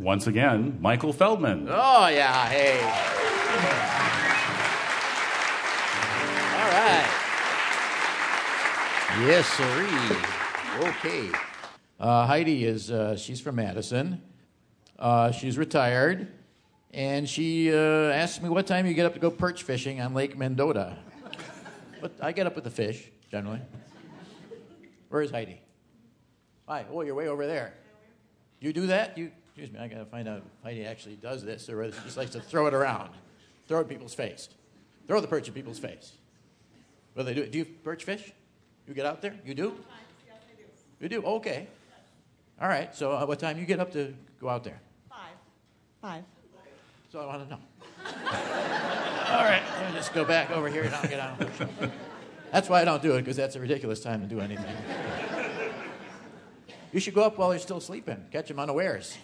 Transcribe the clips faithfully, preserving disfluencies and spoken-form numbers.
once again, Michael Feldman. Oh, yeah, hey. All right. Yes, sirree. Okay. Uh, Heidi is, uh, she's from Madison. Uh, she's retired. And she uh, asked me what time you get up to go perch fishing on Lake Mendota. But I get up with the fish, generally. Where is Heidi? Hi. Oh, you're way over there. You do that? You excuse me. I gotta find out if Heidi actually does this, or whether she just likes to throw it around, throw it in people's face, throw the perch in people's face. What do they do? Do you perch fish? You get out there? You do? Yes, I do. You do? Okay. All right. So, uh, what time you get up to go out there? Five. Five. So I want to know. All right. Let me just go back over here and I'll get out. That's why I don't do it, because that's a ridiculous time to do anything. You should go up while they're still sleeping. Catch them unawares.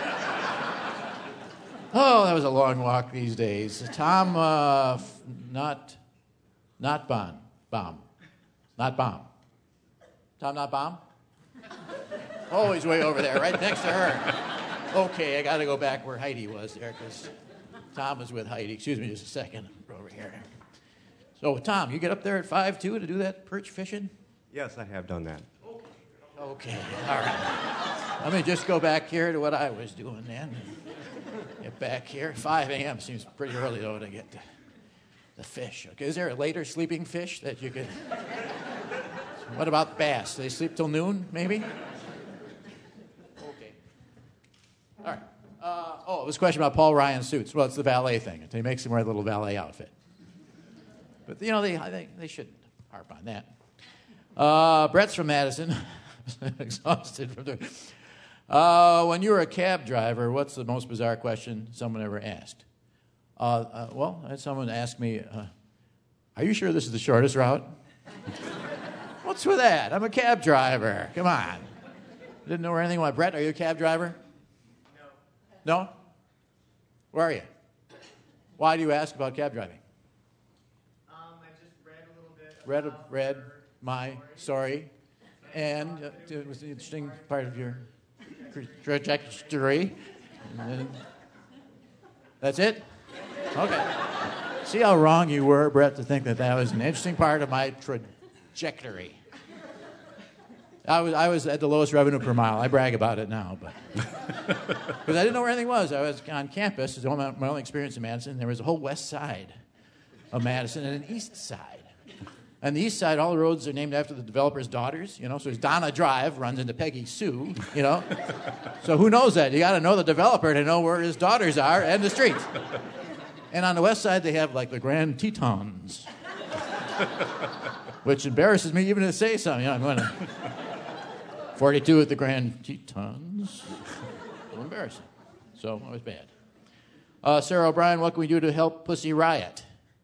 Oh, that was a long walk these days. Tom, uh, f- not, not Bomb. Bomb. Not Bomb. Tom, not Bomb? Oh, he's way over there, right next to her. Okay, I got to go back where Heidi was there, because Tom was with Heidi. Excuse me just a second. Over here. So, Tom, you get up there at five, too, to do that perch fishing? Yes, I have done that. Okay, all right. Let me just go back here to what I was doing then. Get back here. five a.m. seems pretty early, though, to get to the fish. Okay, is there a later sleeping fish that you could... What about bass? Do they sleep till noon, maybe? Okay. All right. Uh, oh, it was a question about Paul Ryan suits. Well, it's the valet thing. He makes him wear a little valet outfit. But, you know, they, they, they shouldn't harp on that. Uh, Brett's from Madison. Exhausted from the... Uh, when you were a cab driver, what's the most bizarre question someone ever asked? Uh, uh, well, I had someone ask me, uh, are you sure this is the shortest route? What's with that? I'm a cab driver. Come on. Didn't know where anything went. Brett, are you a cab driver? No. No? Where are you? Why do you ask about cab driving? Um, I just read a little bit. Read, read my story. And uh, it was an interesting part of your trajectory. And then, that's it? Okay. See how wrong you were, Brett, to think that that was an interesting part of my trajectory. I was I was at the lowest revenue per mile. I brag about it now, but because I didn't know where anything was. I was on campus. It was my, my only experience in Madison. There was a whole west side of Madison and an east side. On the east side, all the roads are named after the developer's daughters, you know. So there's Donna Drive, runs into Peggy Sue, you know. So who knows that? You got to know the developer to know where his daughters are and the streets. And on the west side, they have, like, the Grand Tetons, which embarrasses me even to say something. You know, I'm going to forty-two at the Grand Tetons. A little embarrassing. So it was bad. Uh, Sarah O'Brien, what can we do to help Pussy Riot?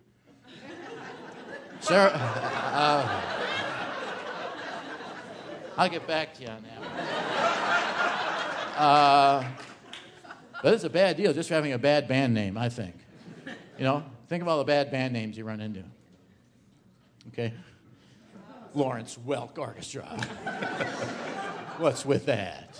Sarah, uh, I'll get back to you on that. Uh, but it's a bad deal just for having a bad band name, I think. You know, think of all the bad band names you run into. Okay? Lawrence Welk Orchestra. What's with that?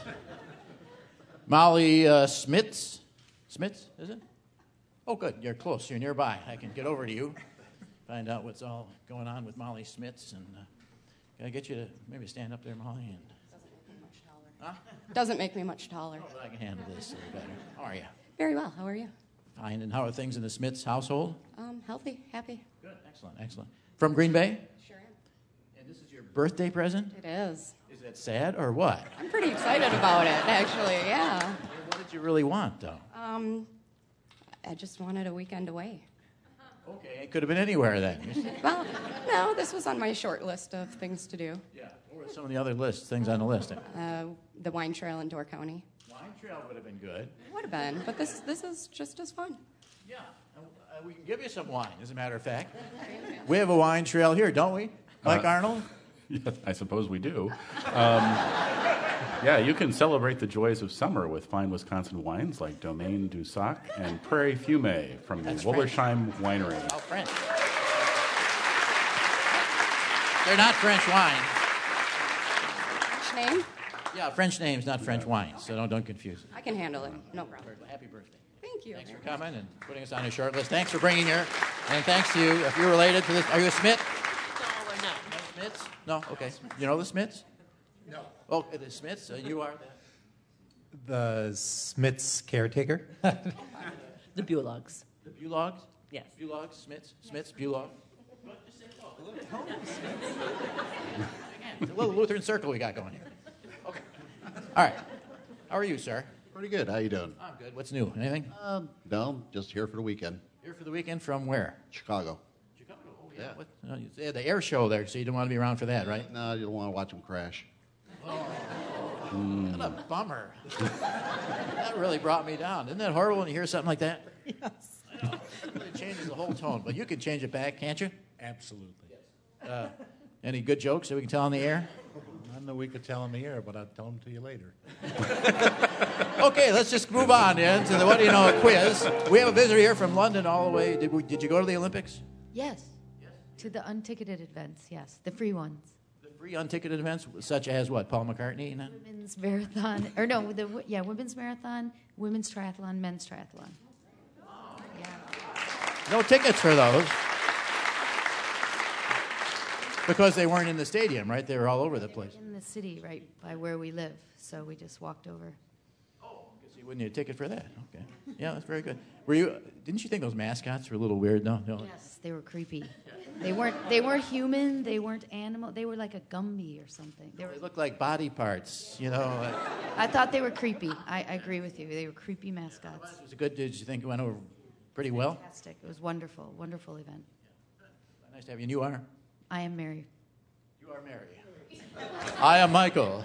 Molly uh, Smits? Smits, is it? Oh, good. You're close. You're nearby. I can get over to you. Find out what's all going on with Molly Smits, and uh, can I get you to maybe stand up there, Molly? And Doesn't make me much taller. huh? Doesn't make me much taller. Oh, I can handle this a little better. How are you? Very well. How are you? Fine. And how are things in the Smits household? Um, healthy, happy. Good. Excellent. Excellent. From Green Bay? Sure am. And this is your birthday present? It is. Is that sad or what? I'm pretty excited about it, actually. Yeah. What did you really want, though? Um, I just wanted a weekend away. Okay, it could have been anywhere then. Well, no, this was on my short list of things to do. Yeah. What were some of the other lists, things on the list? Uh, the wine trail in Door County. Wine trail would have been good. Would have been, but this this is just as fun. Yeah. Uh, we can give you some wine, as a matter of fact. We have a wine trail here, don't we, Mike uh, Arnold? Yes, I suppose we do. Um, yeah, you can celebrate the joys of summer with fine Wisconsin wines like Domaine du Sac and Prairie Fumé from the That's Wollersheim French. Winery. Oh, French. They're not French wine. Which name? Yeah, French names, not French wines, so don't, don't confuse it. I can handle it. No problem. Happy birthday. Thank you. Thanks for coming and putting us on your short list. Thanks for bringing your, and thanks to you. If you're related to this, are you a Smith? No, we're not. No Smiths? No? Okay. You know the Smiths? No. Oh, the Smiths? Uh, you are the... The Smith's caretaker. The Bulogs. The Bulogs? Yes. Bulogs, Smiths, Smiths, Bulog. It's a little Lutheran circle we got going here. Okay. All right. How are you, sir? Pretty good. How you doing? I'm good. What's new? Anything? Um, no, just here for the weekend. Here for the weekend from where? Chicago. Chicago. Oh, yeah. What? No, you- they had the air show there, so you don't want to be around for that, right? No, you don't want to watch them crash. What a bummer. That really brought me down. Isn't that horrible when you hear something like that? Yes. It changes the whole tone. But you can change it back, can't you? Absolutely. Uh, any good jokes that we can tell on the air? None that we could tell in the air, but I'll tell them to you later. Okay, let's just move on then to the What Do You Know quiz. We have a visitor here from London all the way. Did, we, did you go to the Olympics? Yes. To the unticketed events, yes. The free ones. The free unticketed events, such as what? Paul McCartney? And that? Women's marathon, or no, the yeah, women's marathon, women's triathlon, men's triathlon. Yeah. No tickets for those. Because they weren't in the stadium, right? They were all over the place. In the city, right by where we live, so we just walked over. Oh, guess you wouldn't need a ticket for that. Okay. Yeah, that's very good. Were you? Didn't you think those mascots were a little weird? No, no. Yes, they were creepy. They weren't. They weren't human. They weren't animal. They were like a Gumby or something. They were. They looked like body parts, you know. Like, I thought they were creepy. I, I agree with you. They were creepy mascots. was it good? Did you think it went over pretty well? Fantastic. It was wonderful. Wonderful event. Nice to have you. And you are? I am Mary. You are Mary. I am Michael.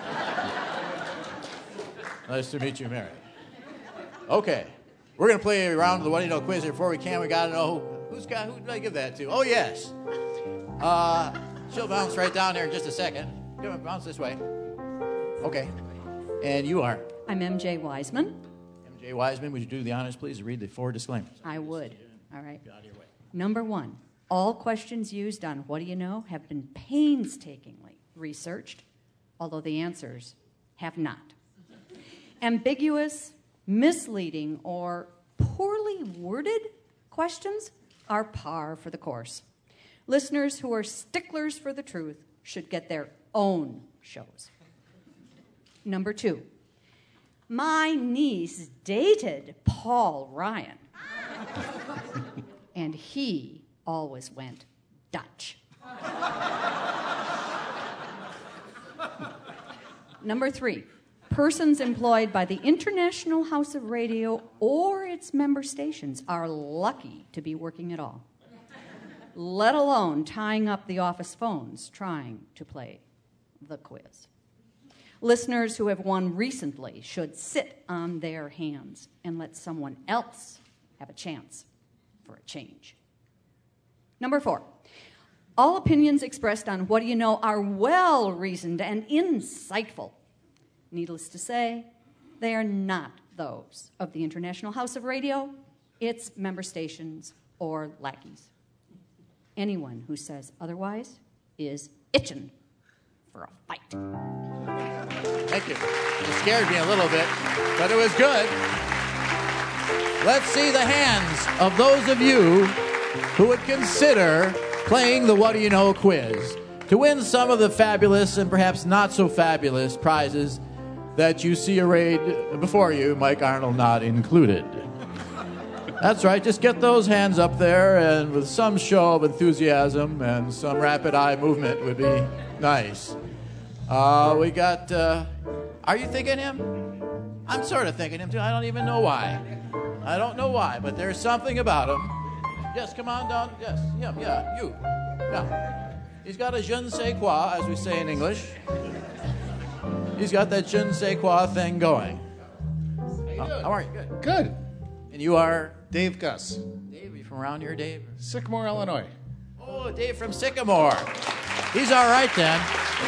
Nice to meet you, Mary. Okay. We're going to play a round of the What Do You Know quiz here. Before we can, we got to know who, who's got, who did I give that to? Oh, yes. Uh, she'll bounce right down there in just a second. Come on, bounce this way. Okay. And you are? I'm M J Wiseman. M J Wiseman, would you do the honors, please, and read the four disclaimers? I would. All right. Number one, all questions used on What Do You Know have been painstakingly researched, although the answers have not. Ambiguous, misleading, or poorly worded questions are par for the course. Listeners who are sticklers for the truth should get their own shows. Number two, my niece dated Paul Ryan, and he always went Dutch. Number three, persons employed by the International House of Radio or its member stations are lucky to be working at all, let alone tying up the office phones trying to play the quiz. Listeners who have won recently should sit on their hands and let someone else have a chance for a change. Number four, all opinions expressed on What Do You Know are well-reasoned and insightful. Needless to say, they are not those of the International House of Radio, its member stations, or lackeys. Anyone who says otherwise is itching for a fight. Thank you. It scared me a little bit, but it was good. Let's see the hands of those of you who would consider playing the What Do You Know quiz to win some of the fabulous and perhaps not so fabulous prizes that you see arrayed before you, Mike Arnold not included. That's right, just get those hands up there, and with some show of enthusiasm and some rapid eye movement would be nice. Uh, we got, uh, are you thinking him? I'm sort of thinking him too. I don't even know why. I don't know why, but there's something about him. Yes, come on down. Yes, yeah, yeah, you. Yeah. He's got a je ne sais quoi, as we say in English. He's got that je ne sais quoi thing going. How you doing? How are you? Good. Good. And you are? Dave Gus. Dave, are you from around here, Dave? Sycamore, Illinois. Oh, Dave from Sycamore. He's all right then.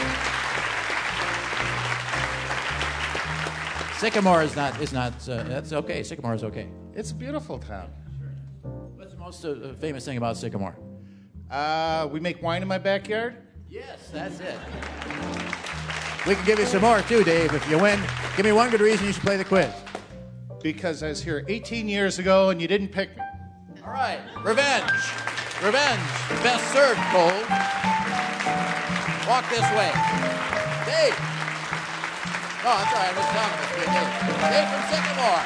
Sycamore is not, is not, uh, that's okay. Sycamore is okay. It's a beautiful town. What's the most uh, famous thing about Sycamore? Uh, we make wine in my backyard. Yes, that's it. We can give you some more, too, Dave, if you win. Give me one good reason you should play the quiz. Because I was here eighteen years ago and you didn't pick me. All right. Revenge. Revenge. Best served cold. Walk this way. Dave. Oh, that's all right. I was talking to you, Dave. Dave from Sycamore.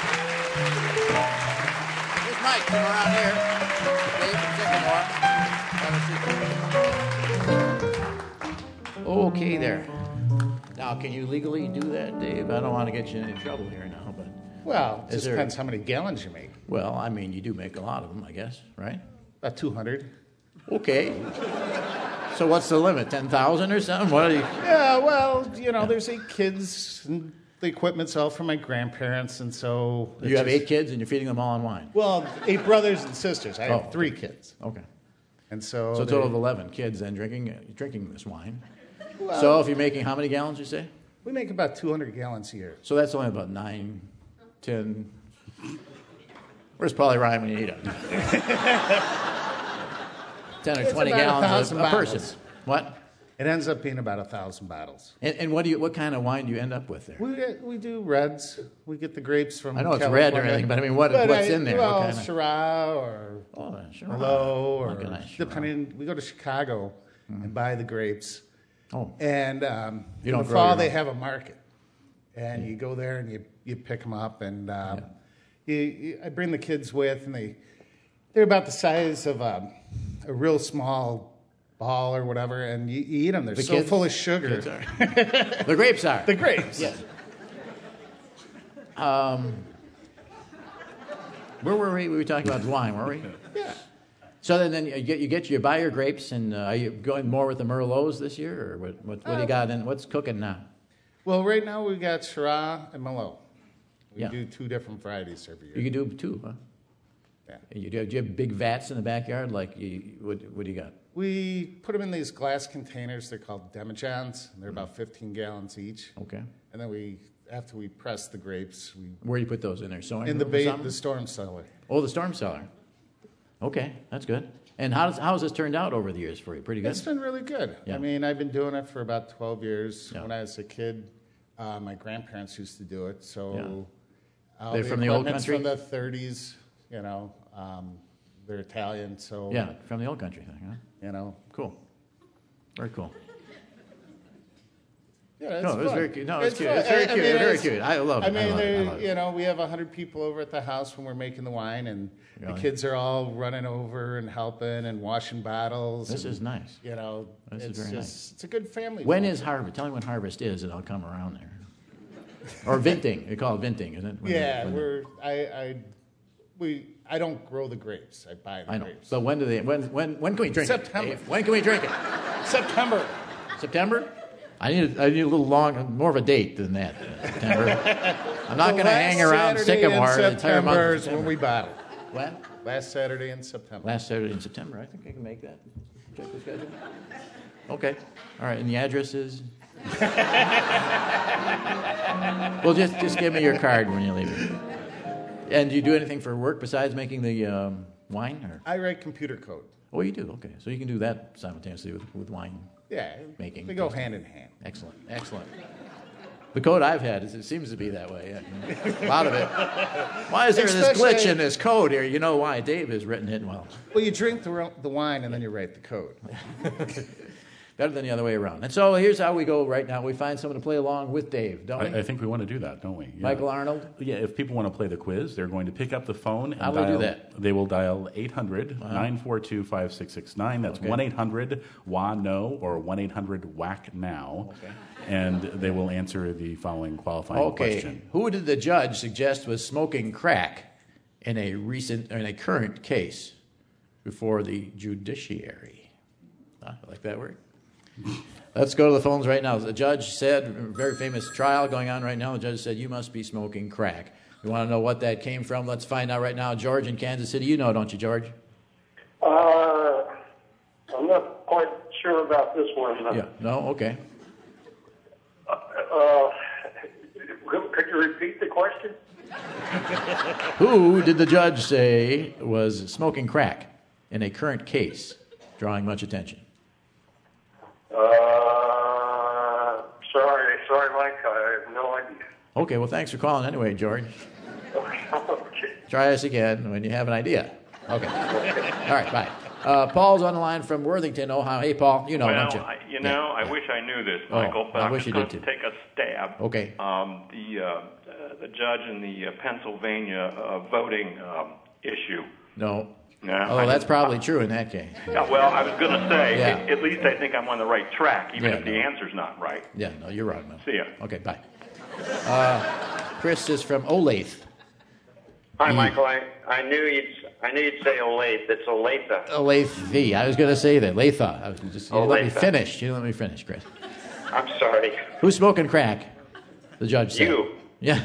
Here's Mike from around here. Dave from Sycamore. Okay, there. Now, can you legally do that, Dave? I don't want to get you in any trouble here now, but... Well, it Is just there- depends how many gallons you make. Well, I mean, you do make a lot of them, I guess, right? About two hundred. Okay. So what's the limit? ten thousand or something? What are you... Yeah, well, you know, there's eight kids, and the equipment's all from my grandparents, and so... You have it's eight just- kids and you're feeding them all on wine? Well, eight brothers and sisters. I Oh, have three kids. Okay. And so... So a they- total of eleven kids then drinking uh, drinking this wine. Well- So if you're making how many gallons, you say? We make about two hundred gallons a year. So that's only about nine, ten... Where's Polly Ryan when you need him? ten or It's twenty about a gallons a, thousand a person. bottles. What? It ends up being about a thousand bottles. And, and what do you? What kind of wine do you end up with there? We we do reds. We get the grapes from I know it's red or California. anything, but I mean, what- But what's I- in there? What Well, kind of- Syrah or Oh, sure. Merlot or What can I- Syrah? depending. We go to Chicago and buy the grapes. Oh. And um, You don't in the grow fall your they own. have a market, and you go there and you you pick them up, and um, you, you, I bring the kids with, and they they're about the size of a, a real small ball or whatever, and you, you eat them. They're The so kids- full of sugar. kids are. The grapes are. The grapes. Yes. Um, where were we? We were talking about wine, were we? Yeah. So then, then you get you get you buy your grapes, and uh, are you going more with the Merlots this year, or what? What, what do you got? And what's cooking now? Well, right now we got Syrah and Merlot. We Yeah. do two different varieties every year. You can do two, huh? Yeah. You do, do you have big vats in the backyard? Like, you, what, what do you got? We put them in these glass containers. They're called demijohns. And they're about fifteen gallons each. Okay. And then we, after we press the grapes, we Where do you put those in there? Sewing in the room or ba- something? the storm cellar. Oh, the storm cellar. Okay, that's good. And how does how's this turned out over the years for you? Pretty good. It's been really good. Yeah. I mean, I've been doing it for about twelve years. Yeah. When I was a kid, uh, my grandparents used to do it. So all They're from the old equipment's country? from the thirties. You know, um, they're Italian. So Yeah, from the old country thing, huh? you know, Cool. Very cool. yeah, it's No, it was fun. very cute. No, it's cute. fun. It's very I- I cute. mean, Very it's- cute. I love it. I I mean, love it. I there- love it. you know, we have a hundred people over at the house when we're making the wine, and Really? the kids are all running over and helping and washing bottles. This and, is nice. You know, This is it's very just nice. it's a good family. When meal. is harvest? Tell me when harvest is, and I'll come around there. Or venting. They call it venting, isn't it? When Yeah, they- when they- we're I, I we I don't grow the grapes. I buy the I know. grapes. But when do they? When when when can we drink September. it? Dave? When can we drink it? September. September? I need I need a little long, more of a date than that. uh, September. I'm not The going to hang around last Saturday in Sycamore the entire month. September of is when September. we bottle. When? Last Saturday in September. Last Saturday in September. I think I can make that. Check the schedule. Okay. All right. And the address is? Well, just just give me your card when you leave. And do you do anything for work besides making the um, wine? Or? I write computer code. Oh, you do. Okay. So you can do that simultaneously with, with wine. Yeah, Making. they go hand in hand. Excellent. Excellent. The code I've had is it seems to be that way. Yeah. A lot of it. Why is there this Especially- glitch in this code here? You know why? Dave has written it well. Well, you drink the, ro- the wine and then you write the code. Better than the other way around. And so here's how we go right now. We find someone to play along with Dave, don't we? I, I think we want to do that, don't we? Yeah. Michael Arnold? Yeah, if people want to play the quiz, they're going to pick up the phone and How will they do dial, that? They will dial eight hundred, nine four two, five six six nine. That's Okay. one eight hundred W A N O or one eight hundred W A C now. Okay. And they will answer the following qualifying Okay. question. Who did the judge suggest was smoking crack in a recent, in a current case before the judiciary? Ah, I like that word. Let's go to the phones right now. The judge said, a very famous trial going on right now, the judge said, you must be smoking crack. You want to know what that came from? Let's find out right now. George in Kansas City, you know, don't you, George? Uh, I'm not quite sure about this one. Yeah, no? Okay. Uh, could you repeat the question? Who did the judge say was smoking crack in a current case, drawing much attention? Uh, sorry. sorry, Mike. I have no idea. Okay, well, thanks for calling anyway, George. Okay. Try us again when you have an idea. Okay. All right, bye. Uh, Paul's on the line from Worthington, Ohio. Hey, Paul, you know, well, don't you? I, you know, Yeah. I wish I knew this, Oh, Michael, but I I'm wish just you going did to too. take a stab. Okay. Um, the uh, uh, the judge in the uh, Pennsylvania uh, voting um, issue. No. Yeah, Oh, I that's just- probably true in that case. Yeah, well, I was going to say, Yeah. at, at least I think I'm on the right track, even Yeah, if the no. answer's not right. Yeah, no, you're wrong, man. See ya. Okay, bye. Uh, Chris is from Olathe. Hi, E. Michael. I, I knew you'd I knew you'd say Olathe. It's Olathe. Olathe. I was going to say that. Latha. I was just, you didn't let me Olathe. finish. You didn't let me finish, Chris. I'm sorry. Who's smoking crack? The judge said. You. Yeah.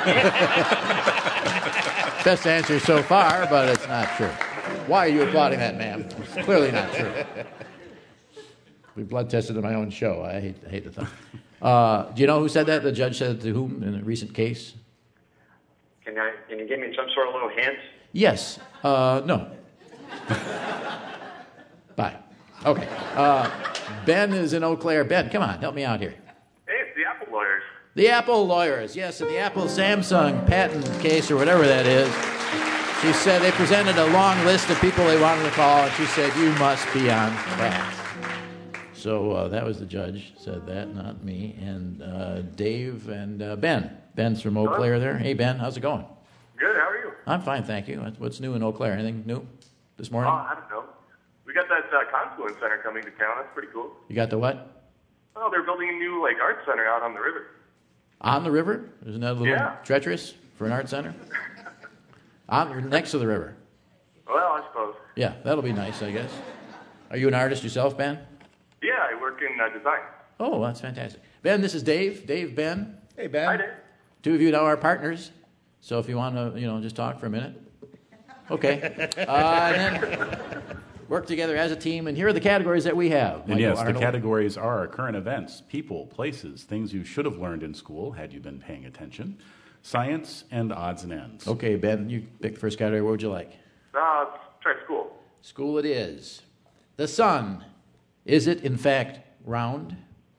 Best answer so far, but it's not true. Why are you applauding that, ma'am? It's clearly not true. We blood tested in my own show. I hate, I hate the thought. Uh, do you know who said that? The judge said it to whom in a recent case? Can I? Can you give me some sort of little hint? Yes. Uh, no. Bye. Okay. Uh, Ben is in Eau Claire. Ben, come on, help me out here. Hey, it's the Apple lawyers. The Apple lawyers, yes, in the Apple Samsung patent case or whatever that is. She said they presented a long list of people they wanted to call, and she said, you must be on track. So uh, that was the judge said that, not me. And uh, Dave and uh, Ben. Ben's from Eau Claire there. Hey, Ben, how's it going? Good, how are you? I'm fine, thank you. What's new in Eau Claire? Anything new this Oh, morning? I don't know. We got that uh, Confluence Center coming to town. That's pretty cool. You got the what? Oh, they're building a new like art center out on the river. On the river? Isn't that a little Yeah. treacherous for an art center? On, next to the river. Well, I suppose. Yeah, that'll be nice, I guess. Are you an artist yourself, Ben? Yeah, I work in uh, design. Oh, that's fantastic. Ben, this is Dave. Dave, Ben. Hey, Ben. Hi, Dave. Two of you now are partners. So if you want to, you know, just talk for a minute. Okay. Uh, and then work together as a team. And here are the categories that we have. And Michael yes, Arnold. the categories are current events, people, places, things you should have learned in school had you been paying attention, science, and odds and ends. Okay, Ben, you pick the first category. What would you like? Uh, let's try school. School it is. The sun. Is it, in fact, round?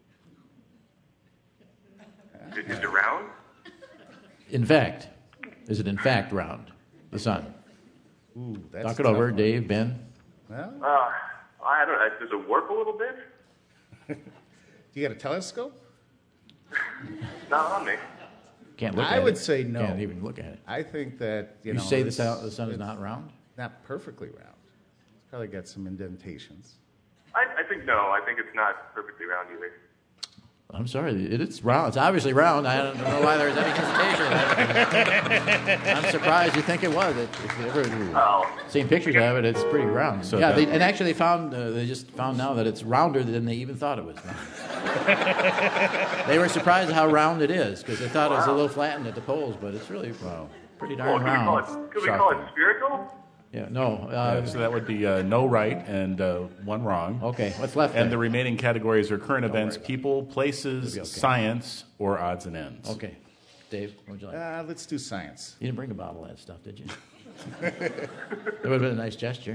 Is, is it round? In fact. Is it, in fact, round? The sun. Ooh, that's Talk a it tough over, one. Dave, Ben. Well, Uh, I don't know. Does it warp a little bit? you got a telescope? Not on me. Can't look I at it. would say no. Can't even look at it. I think that, you You, know. say the it's- sun, the sun is it's not round? Not perfectly round. It's probably got some indentations. I, I think no. I think it's not perfectly round either. I'm sorry, it, it's round. It's obviously round. I don't know why there's any hesitation. I'm surprised you think it was. It, if you ever Oh. seen pictures of it, it's pretty round. So yeah, that- they, and actually they found uh, they just found now that it's rounder than they even thought it was. They were surprised at how round it is because they thought it was a little flattened at the poles, but it's really wow, pretty Well, darn could we call round. it? Could we call it Shocking. spherical? Yeah, no. Uh, Uh, so that would be uh, no right and uh, one wrong. Okay, what's left? And the then? remaining categories are current events, right. people, places, It'll be okay. science, or odds and ends. Okay, Dave, what would you like? Uh, let's do science. You didn't bring a bottle of that stuff, did you? That would have been a nice gesture.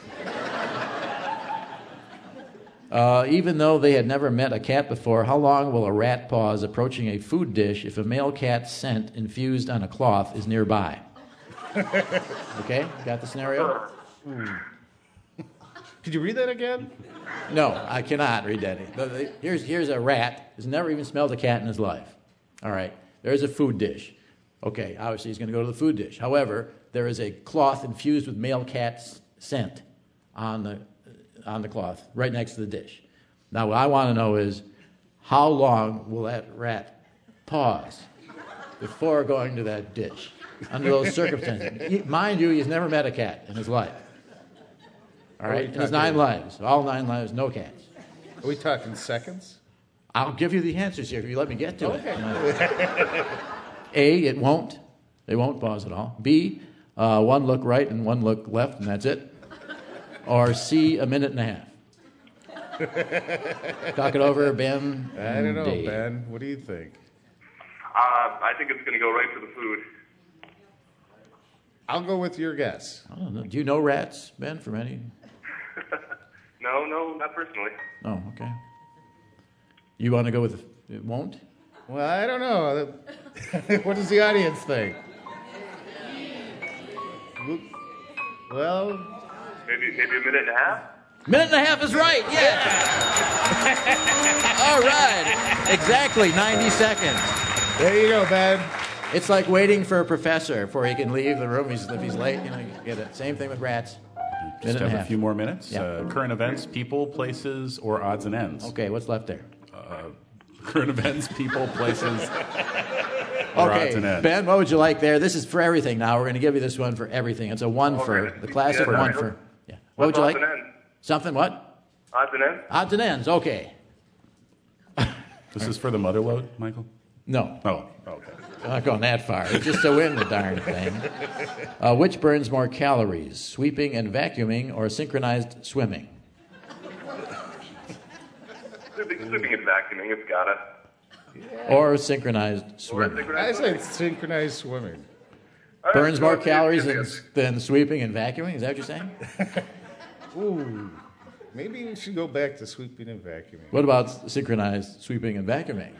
Uh, even though they had never met a cat before, how long will a rat pause approaching a food dish if a male cat's scent infused on a cloth is nearby? Okay, got the scenario? Could you read that again? No, I cannot read that. No, they- Here's, here's a rat who's never even smelled a cat in his life. All right, there's a food dish. Okay, obviously he's going to go to the food dish. However, there is a cloth infused with male cat's scent on the, on the cloth right next to the dish. Now, what I want to know is how long will that rat pause before going to that dish under those circumstances? He- mind you, he's never met a cat in his life. All Are we right, in his talking- nine lives, all nine lives, no cats. Are we talking seconds? I'll give you the answers here if you let me get to Okay. it. A, it won't. They won't pause at all. B, uh, one look right and one look left, and that's it. Or C, a minute and a half. Talk it over, Ben. I don't know, Dave. Ben. What do you think? Uh, I think it's going to go right for the food. I'll go with your guess. I don't know. Do you know rats, Ben, from any? No, no, not personally. Oh, okay. You want to go with it won't? Well, I don't know. What does the audience think? Well, Maybe maybe a minute and a half? Minute and a half is right, yeah. All right. Exactly ninety seconds. There you go, Ben. It's like waiting for a professor before he can leave the room. He's, if he's late, you know, you get it. Same thing with rats. Just Minute and have a a half. few more minutes. Yeah. Uh, current events, people, places, or odds and ends. Okay, what's left there? Uh, current events, people, places, or Okay, odds and ends. Ben, what would you like there? This is for everything now. We're going to give you this one for everything. It's a one for Okay. the classic, Yeah, one okay. for... Yeah. What would you What's like? odds and ends? Something what? Odds and ends? Odds and ends, okay. This is for the mother load, Michael? No. Oh, okay. I'm not going that far. It's just to win the darn thing. Uh, which burns more calories, sweeping and vacuuming or synchronized swimming? Sweeping, sweeping and vacuuming, it's gotta. Or synchronized swimming? I said synchronized swimming. All right, Burns so more it's- calories than, it's- than sweeping and vacuuming? Is that what you're saying? Ooh, maybe we should go back to sweeping and vacuuming. What about synchronized sweeping and vacuuming?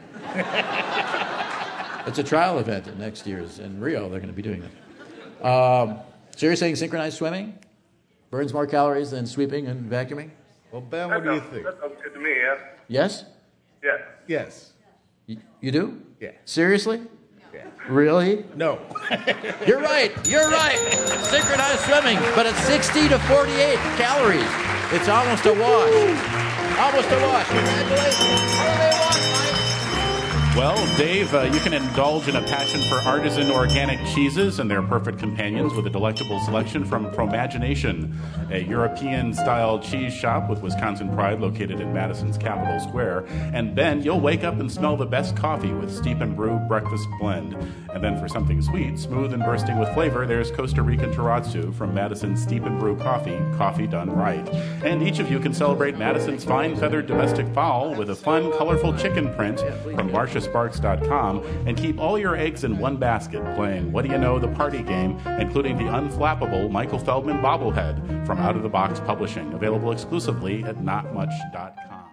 It's a trial event at next year's in Rio. They're going to be doing it. Um, so you're saying synchronized swimming burns more calories than sweeping and vacuuming? Well, Ben, That what do you sounds- think? That sounds good to me, yeah. Yes? Yeah. Yes. You, you do? Yeah. Seriously? Yeah. Really? No. You're right. You're right. Synchronized swimming, but it's sixty to forty-eight calories. It's almost a wash. Almost a wash. Congratulations. What do they want, Mike? Well, Dave, uh, you can indulge in a passion for artisan organic cheeses and their perfect companions with a delectable selection from Promagination, a European-style cheese shop with Wisconsin pride located in Madison's Capitol Square. And Ben, you'll wake up and smell the best coffee with Steep and Brew Breakfast Blend. And then for something sweet, smooth and bursting with flavor, there's Costa Rican Terrazzo from Madison's Steep and Brew Coffee, coffee done right. And each of you can celebrate Madison's fine feathered domestic fowl with a fun, colorful chicken print from Marcia Sparks dot com and keep all your eggs in one basket playing What Do You Know, the party game, including the unflappable Michael Feldman bobblehead from Out of the Box Publishing, available exclusively at not much dot com.